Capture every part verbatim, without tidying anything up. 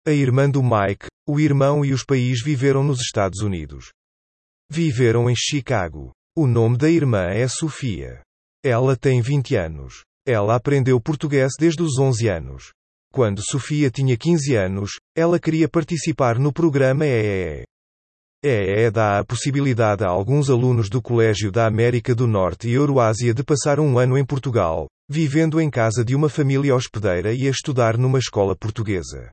A irmã do Mike, o irmão e os pais viveram nos Estados Unidos. Viveram em Chicago. O nome da irmã é Sofia. Ela tem vinte anos. Ela aprendeu português desde os onze anos. Quando Sofia tinha quinze anos, ela queria participar no programa E E E. E E E dá a possibilidade a alguns alunos do Colégio da América do Norte e Euroásia de passar um ano em Portugal, vivendo em casa de uma família hospedeira e a estudar numa escola portuguesa.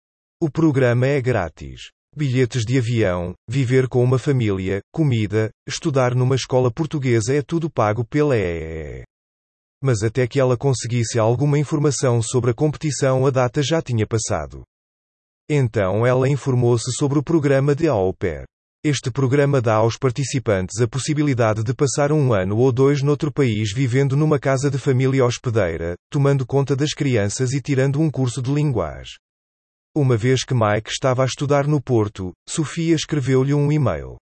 O programa é grátis. Bilhetes de avião, viver com uma família, comida, estudar numa escola portuguesa é tudo pago pela E E E. Mas até que ela conseguisse alguma informação sobre a competição, a data já tinha passado. Então ela informou-se sobre o programa de Au Pair. Este programa dá aos participantes a possibilidade de passar um ano ou dois noutro país vivendo numa casa de família hospedeira, tomando conta das crianças e tirando um curso de linguagem. Uma vez que Mike estava a estudar no Porto, Sofia escreveu-lhe um e-mail.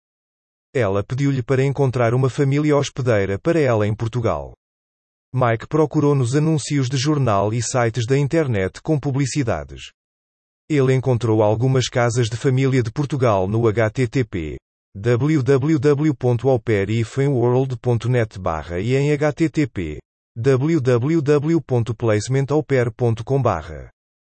Ela pediu-lhe para encontrar uma família hospedeira para ela em Portugal. Mike procurou nos anúncios de jornal e sites da internet com publicidades. Ele encontrou algumas casas de família de Portugal no h t t p w w w ponto au pair dash world ponto net barra e em h t t p w w w ponto placement au pair ponto com barra.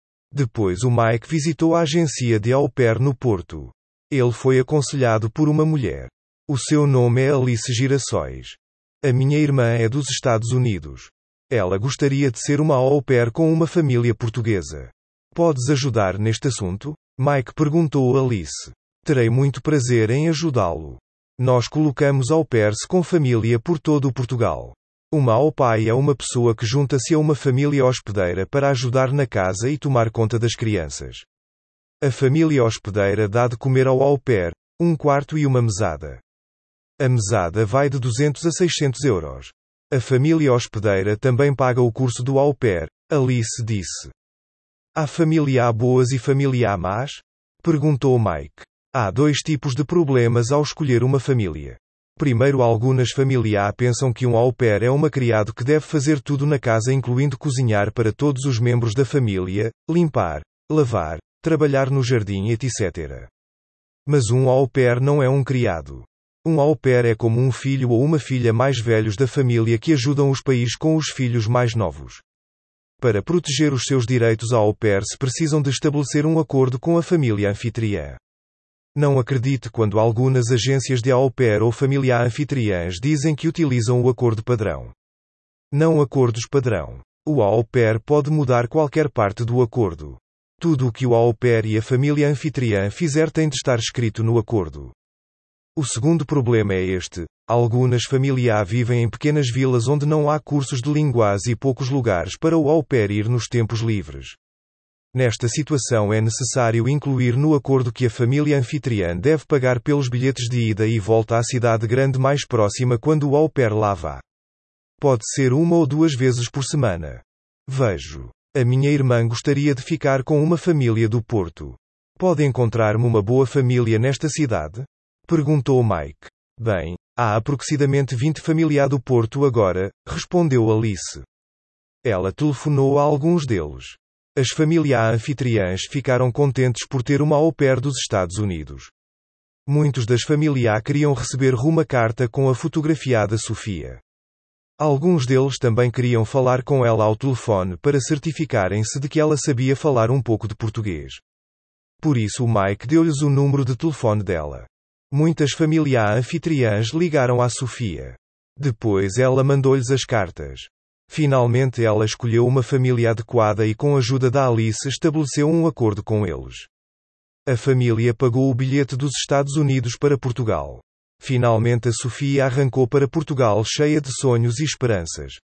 Depois o Mike visitou a agência de au pair no Porto. Ele foi aconselhado por uma mulher. O seu nome é Alice Girassóis. A minha irmã é dos Estados Unidos. Ela gostaria de ser uma au pair com uma família portuguesa. Podes ajudar neste assunto? Mike perguntou a Alice. Terei muito prazer em ajudá-lo. Nós colocamos au pairs com família por todo o Portugal. Uma au pair é uma pessoa que junta-se a uma família hospedeira para ajudar na casa e tomar conta das crianças. A família hospedeira dá de comer ao au pair, um quarto e uma mesada. A mesada vai de duzentos a seiscentos euros. A família hospedeira também paga o curso do au pair, Alice disse. Há família A boas e família A más? Perguntou Mike. Há dois tipos de problemas ao escolher uma família. Primeiro, algumas famílias A pensam que um au pair é uma criado que deve fazer tudo na casa, incluindo cozinhar para todos os membros da família, limpar, lavar, trabalhar no jardim, etcétera. Mas um au pair não é um criado. Um au pair é como um filho ou uma filha mais velhos da família que ajudam os pais com os filhos mais novos. Para proteger os seus direitos, a au pair se precisam de estabelecer um acordo com a família anfitriã. Não acredite quando algumas agências de au pair ou família anfitriãs dizem que utilizam o acordo padrão. Não acordos padrão. O au pair pode mudar qualquer parte do acordo. Tudo o que o au pair e a família anfitriã fizer tem de estar escrito no acordo. O segundo problema é este: algumas famílias vivem em pequenas vilas onde não há cursos de linguagem e poucos lugares para o au pair ir nos tempos livres. Nesta situação é necessário incluir no acordo que a família anfitriã deve pagar pelos bilhetes de ida e volta à cidade grande mais próxima quando o au pair lá vá. Pode ser uma ou duas vezes por semana. Vejo. A minha irmã gostaria de ficar com uma família do Porto. Pode encontrar-me uma boa família nesta cidade? Perguntou Mike. Bem, há aproximadamente vinte famílias do Porto agora, respondeu Alice. Ela telefonou a alguns deles. As famílias anfitriãs ficaram contentes por ter uma au pair dos Estados Unidos. Muitos das famílias queriam receber uma carta com a fotografia da Sofia. Alguns deles também queriam falar com ela ao telefone para certificarem-se de que ela sabia falar um pouco de português. Por isso o Mike deu-lhes o número de telefone dela. Muitas famílias anfitriãs ligaram à Sofia. Depois ela mandou-lhes as cartas. Finalmente ela escolheu uma família adequada e com a ajuda da Alice estabeleceu um acordo com eles. A família pagou o bilhete dos Estados Unidos para Portugal. Finalmente a Sofia arrancou para Portugal cheia de sonhos e esperanças.